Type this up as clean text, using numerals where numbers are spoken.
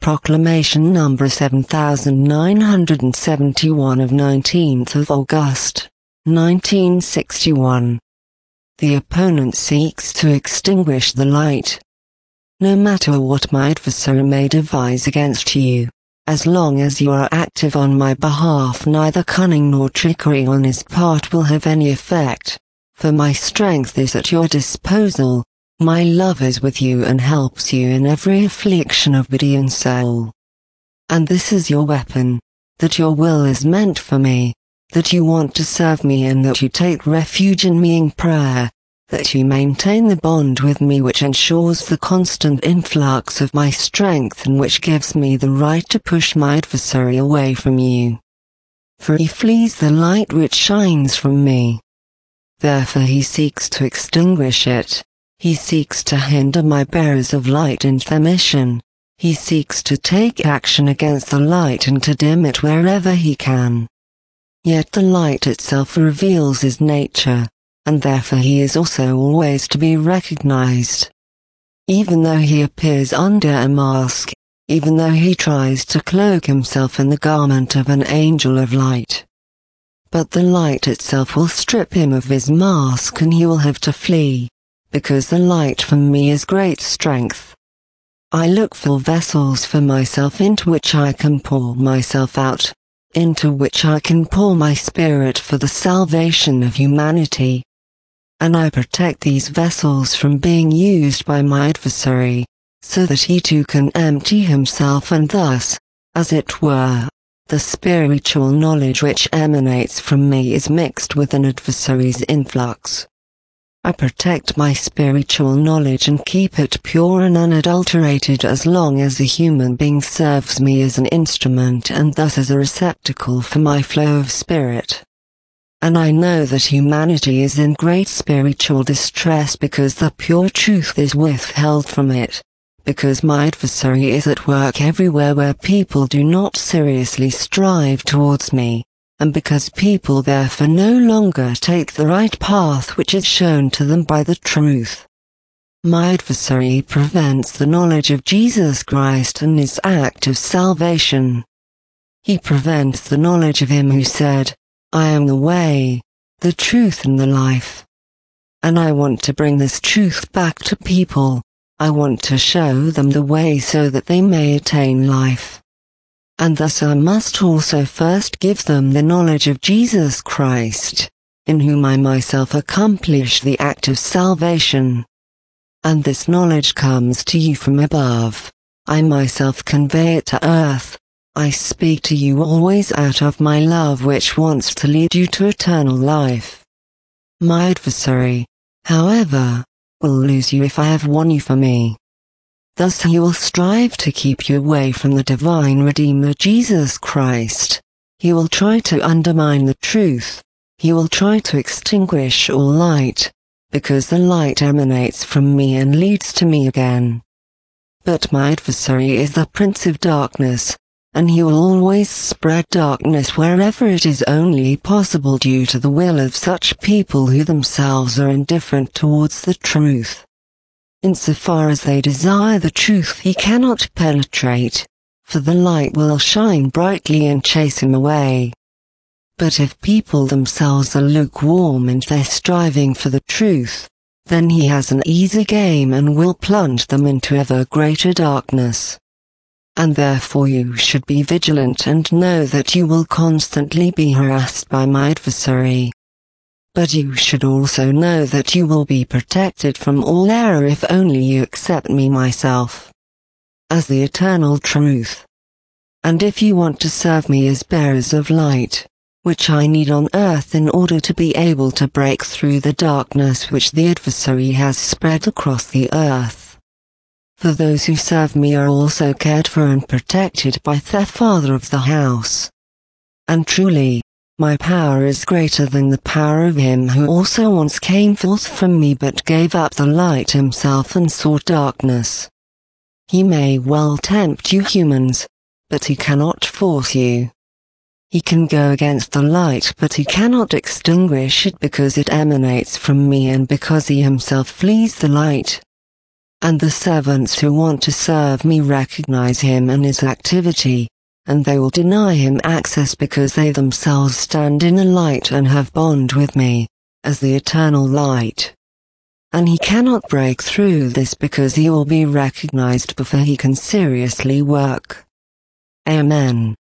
Proclamation number 7971 of 19th of August, 1961. The opponent seeks to extinguish the light. No matter what my adversary may devise against you, as long as you are active on my behalf, neither cunning nor trickery on his part will have any effect, for my strength is at your disposal, my love is with you and helps you in every affliction of body and soul. And this is your weapon, that your will is meant for me, that you want to serve me and that you take refuge in me in prayer, that you maintain the bond with me which ensures the constant influx of my strength and which gives me the right to push my adversary away from you. For he flees the light which shines from me. Therefore he seeks to extinguish it, he seeks to hinder my bearers of light in their mission, he seeks to take action against the light and to dim it wherever he can. Yet the light itself reveals his nature, and therefore he is also always to be recognized. Even though he appears under a mask, even though he tries to cloak himself in the garment of an angel of light. But the light itself will strip him of his mask and he will have to flee, because the light from me is great strength. I look for vessels for myself into which I can pour myself out, into which I can pour my spirit for the salvation of humanity. And I protect these vessels from being used by my adversary, so that he too can empty himself and thus, as it were, the spiritual knowledge which emanates from me is mixed with an adversary's influx. I protect my spiritual knowledge and keep it pure and unadulterated as long as a human being serves me as an instrument and thus as a receptacle for my flow of spirit. And I know that humanity is in great spiritual distress because the pure truth is withheld from it, because my adversary is at work everywhere where people do not seriously strive towards me, and because people therefore no longer take the right path which is shown to them by the truth. My adversary prevents the knowledge of Jesus Christ and his act of salvation. He prevents the knowledge of him who said, I am the way, the truth and the life. And I want to bring this truth back to people. I want to show them the way so that they may attain life. And thus I must also first give them the knowledge of Jesus Christ, in whom I myself accomplish the act of salvation. And this knowledge comes to you from above. I myself convey it to earth. I speak to you always out of my love which wants to lead you to eternal life. My adversary, however, will lose you if I have won you for me. Thus he will strive to keep you away from the divine Redeemer Jesus Christ. He will try to undermine the truth. He will try to extinguish all light, because the light emanates from me and leads to me again. But my adversary is the Prince of Darkness, and he will always spread darkness wherever it is only possible due to the will of such people who themselves are indifferent towards the truth. Insofar as they desire the truth he cannot penetrate, for the light will shine brightly and chase him away. But if people themselves are lukewarm in their striving for the truth, then he has an easy game and will plunge them into ever greater darkness. And therefore you should be vigilant and know that you will constantly be harassed by my adversary. But you should also know that you will be protected from all error if only you accept me myself as the eternal truth. And if you want to serve me as bearers of light, which I need on earth in order to be able to break through the darkness which the adversary has spread across the earth. For those who serve me are also cared for and protected by the Father of the house. And truly, my power is greater than the power of him who also once came forth from me but gave up the light himself and sought darkness. He may well tempt you humans, but he cannot force you. He can go against the light but he cannot extinguish it because it emanates from me and because he himself flees the light. And the servants who want to serve me recognize him and his activity, and they will deny him access because they themselves stand in the light and have bond with me, as the eternal light. And he cannot break through this because he will be recognized before he can seriously work. Amen.